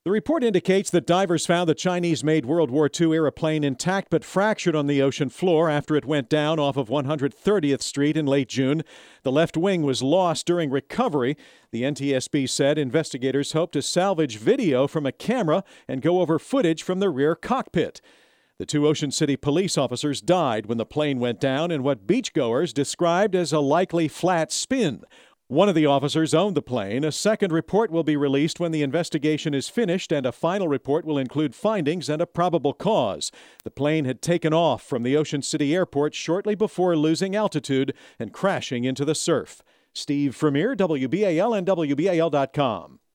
The report indicates that divers found the Chinese-made World War II era plane intact but fractured on the ocean floor after it went down off of 130th Street in late June. The left wing was lost during recovery. The NTSB said investigators hope to salvage video from a camera and go over footage from the rear cockpit. The two Ocean City police officers died when the plane went down in what beachgoers described as a likely flat spin. One of the officers owned the plane. A second report will be released when the investigation is finished, and a final report will include findings and a probable cause. The plane had taken off from the Ocean City airport shortly before losing altitude and crashing into the surf. Steve Vermeer, WBAL and WBAL.com.